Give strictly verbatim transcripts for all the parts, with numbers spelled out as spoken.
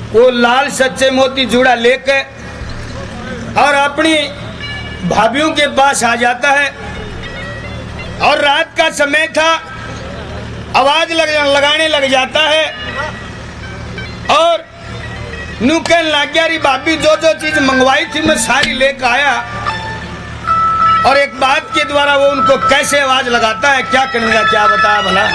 वो लाल सच्चे मोती जूड़ा लेकर और अपनी भाभीयों के पास आ जाता है। और रात का समय था, आवाज लग लगाने लग जाता है और नू कहने लग गया, री भाभी जो जो चीज मंगवाई थी मैं सारी लेकर आया। और एक बात के द्वारा वो उनको कैसे आवाज लगाता है, क्या करने का, क्या बताया भला।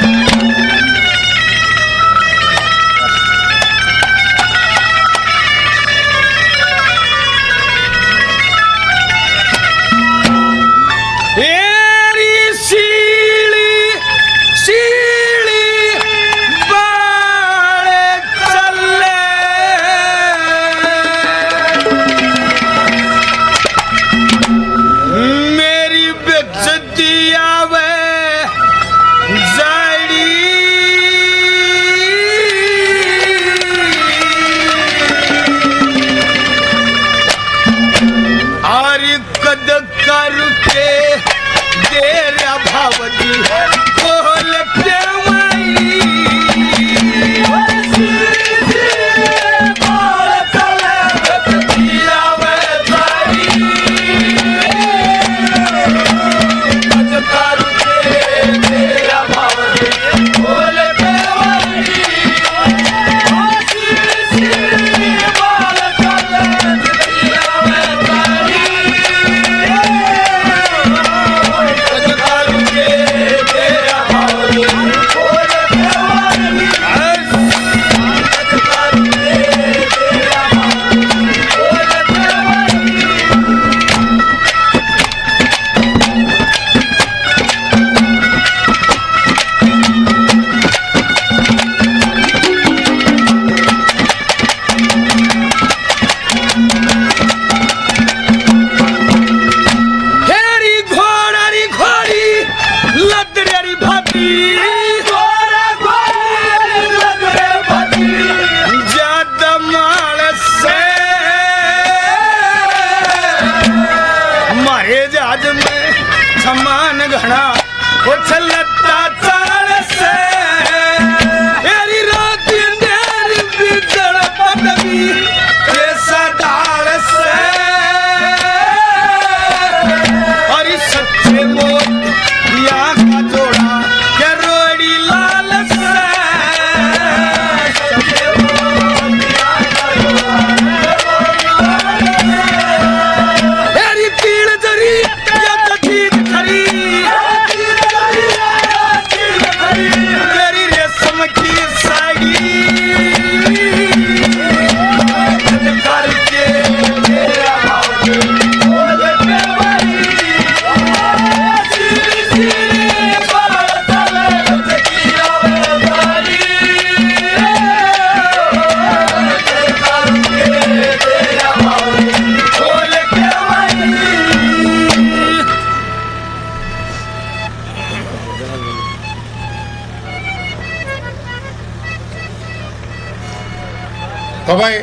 तो भाई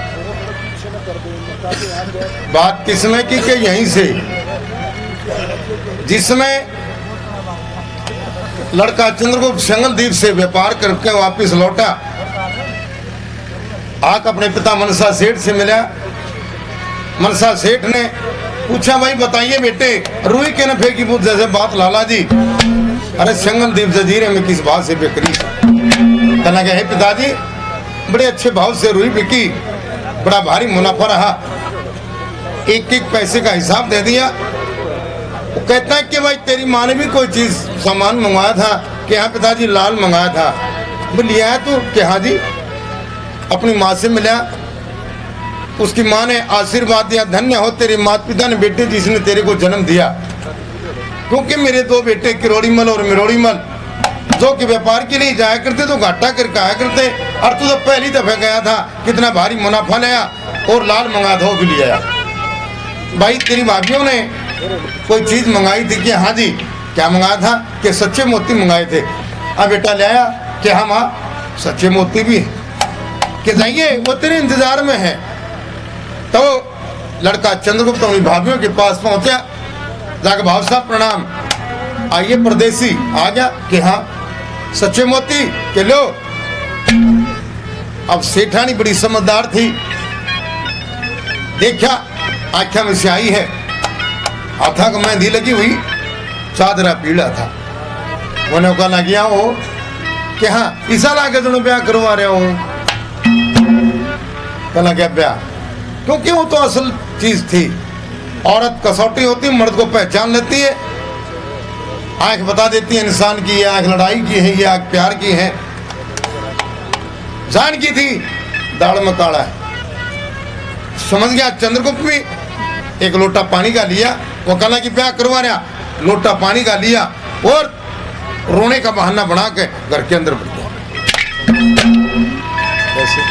बात किसने की कि यहीं से जिसमें लड़का चंद्रगुप्त सिंगलदीप से व्यापार करके वापस लौटा, आक अपने पिता मनसा सेठ से मिला। मनसा सेठ ने पूछा, भाई बताइए बेटे, रुई के न फेंकी बुद्ध जैसे बात लाला जी। अरे सिंगलदीप जजीरे में किस बात से बिक्री? कहना क्या है पिताजी, बड़े अच्छे भाव से रुई बिकी, बड़ा भारी मुनाफा रहा, एक एक पैसे का हिसाब दे दिया। वो कहता है कि भाई तेरी माँ ने भी कोई चीज सामान मंगवाया था कि हाँ पिताजी लाल मंगाया था। बोल लिया है तू कि हाँ जी। अपनी माँ से मिला, उसकी माँ ने आशीर्वाद दिया, धन्य हो तेरे माता पिता ने बेटे जिसने तेरे को जन्म दिया। क्योंकि मेरे दो बेटे किरोड़ीमल और मिरोड़ीमल जो कि व्यापार के लिए जाया करते तो घाटा करके आया करते, और तू तो पहली दफा गया था, कितना भारी मुनाफा लिया और लाल मंगाया था वो भी लिया। भाई तेरी भाभीियों ने कोई चीज मंगाई थी कि हाँ जी। क्या मंगाया था कि सच्चे मोती मंगाए थे। अब बेटा ले आया कि हाँ माँ सच्चे मोती भी कि जाइए वो तेरे इंतजार में है। तो लड़का चंद्रगुप्त अपनी भाभीियों के पास पहुंचा, जाकर भाव साहब प्रणाम, आइए परदेसी। आ गया कि हाँ सच्चे मोती के लो। अब सेठानी बड़ी समझदार थी, देखा आख्या में से आई है, हाथा को मेहंदी लगी हुई, चादरा पीला था। उन्हें कहना गया हो कि हाँ ईसा लाके तुम ब्याह करवा रहे हो। कहना क्या ब्याह, क्योंकि वो तो असल चीज थी। औरत कसौटी होती, मर्द को पहचान लेती है, आंख बता देती है इंसान की, ये आंख लड़ाई की है, ये आंख प्यार की है। जान की थी दाल में काला है। समझ गया चंद्रगुप्त भी। एक लोटा पानी का लिया, वो कहना कि ब्याह करवा रहा, लोटा पानी का लिया और रोने का बहाना बना के घर के अंदर बढ़ गया। ऐसे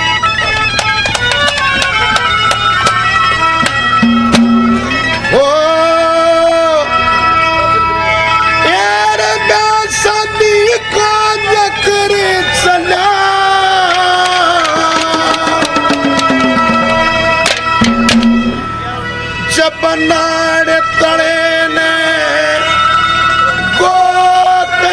ओ यार शादी का जकरे चला, जब नाड़ तड़े ने गोते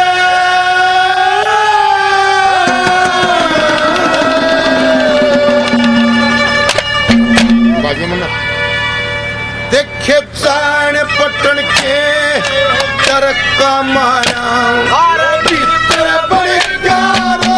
बाजी मना देखे चाण पटन के तरका मारा भीतर बड़े प्यारो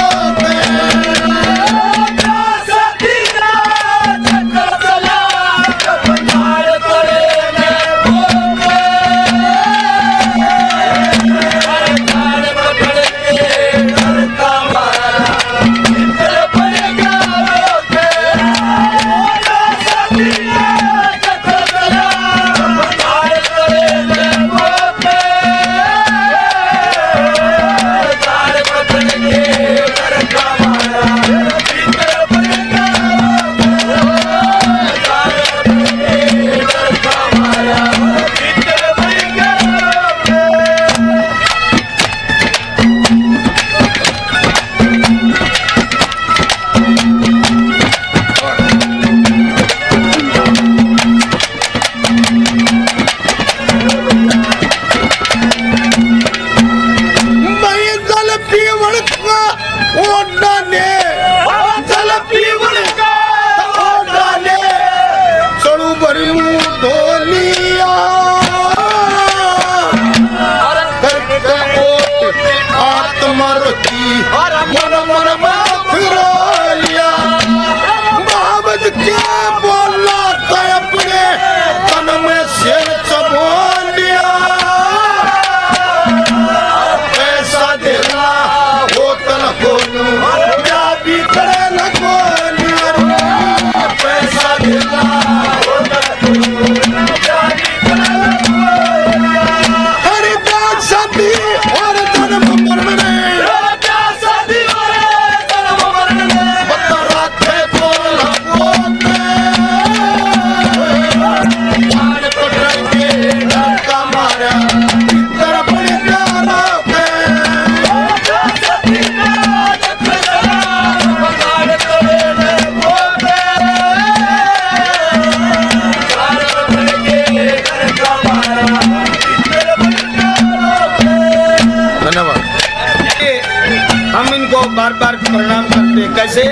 बार बार प्रणाम करते। कैसे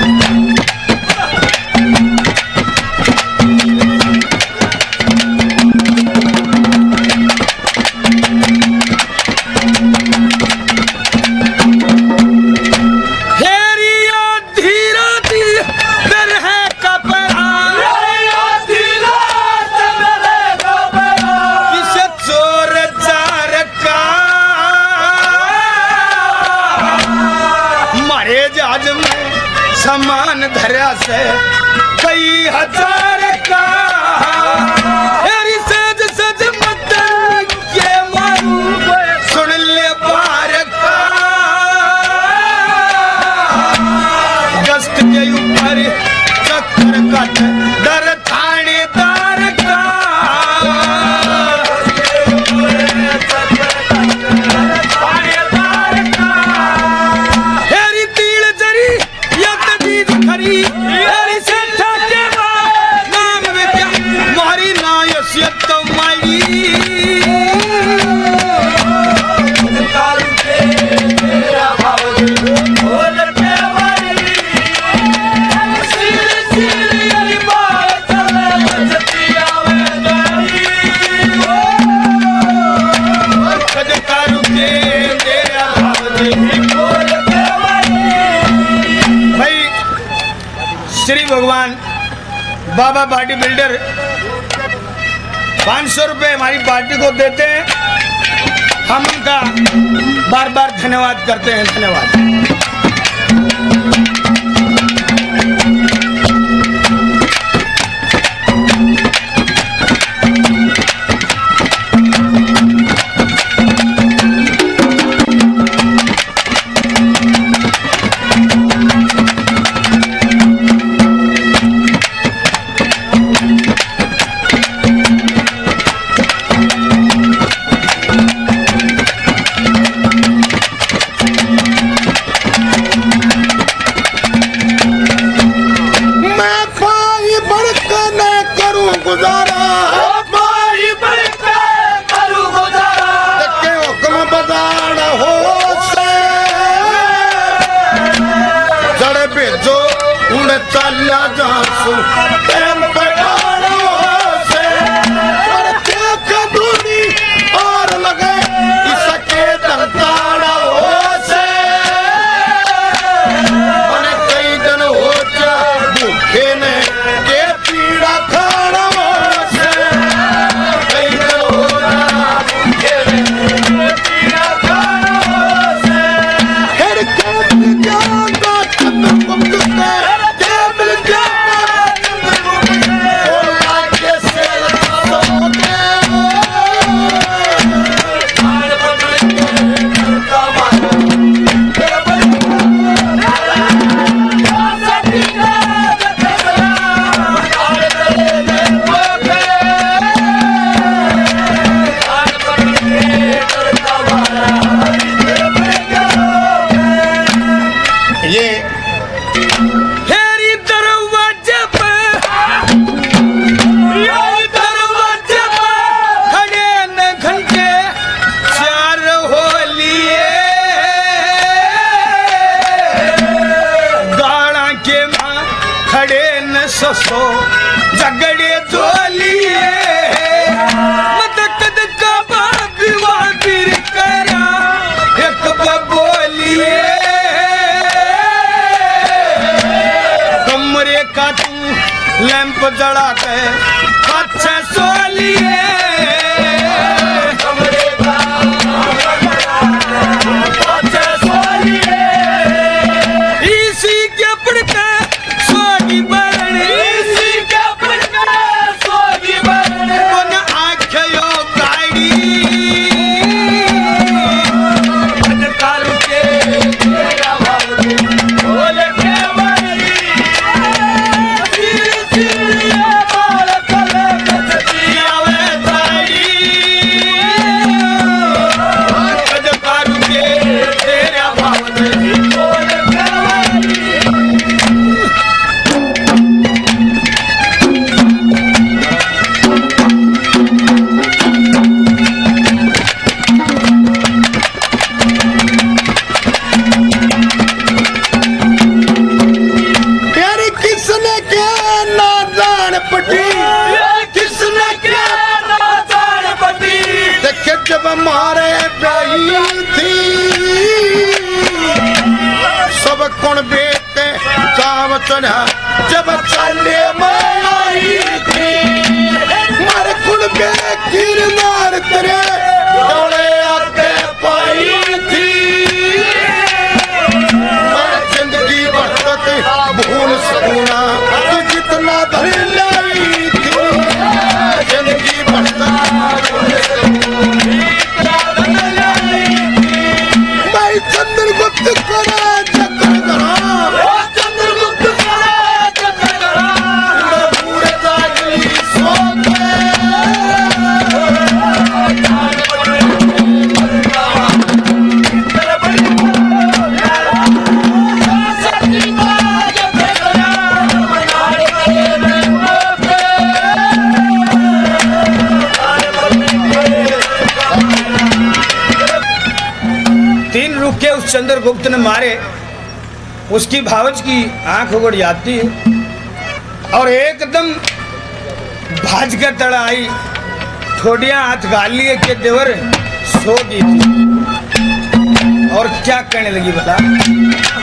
समान धरा से कई हजार का सज सज मत के मारू सुन ले बार का दस्त के ऊपर चक्कर कट डर थानेदार का भगवान बाबा बॉडी बिल्डर पाँच सौ रुपये हमारी पार्टी को देते हैं, हम उनका बार बार धन्यवाद करते हैं। धन्यवाद। सो झगड़े जोलिए मत कद का बाप वादिर करा एक बोलिए कमरे का तू लैंप जला के अच्छे सोलिए कमरे का अच्छे सोलिए इसी के पड़ते जब मारे प्याई थी सब कौन बेटे चाव चढ़ा जब चले आई थी मारे कुल बे गिरनार तेरे डोले आके पाई थी मैं जिंदगी बरसत भूल सकूना तू जितना धर लाई थी जिंदगी बरसत चंद्रगुप्त करा चक्कर करा चंद्रगुप्त करा चक्कर करा पूरे जागली सोते तीन रुके उस चंद्रगुप्त ने मारे, उसकी भावच की आंख उगड़ जाती है और एकदम भाज के तड़ा आई, ठोडियां हाथ गाल लिए के देवर सो दी थी और क्या कहने लगी बता।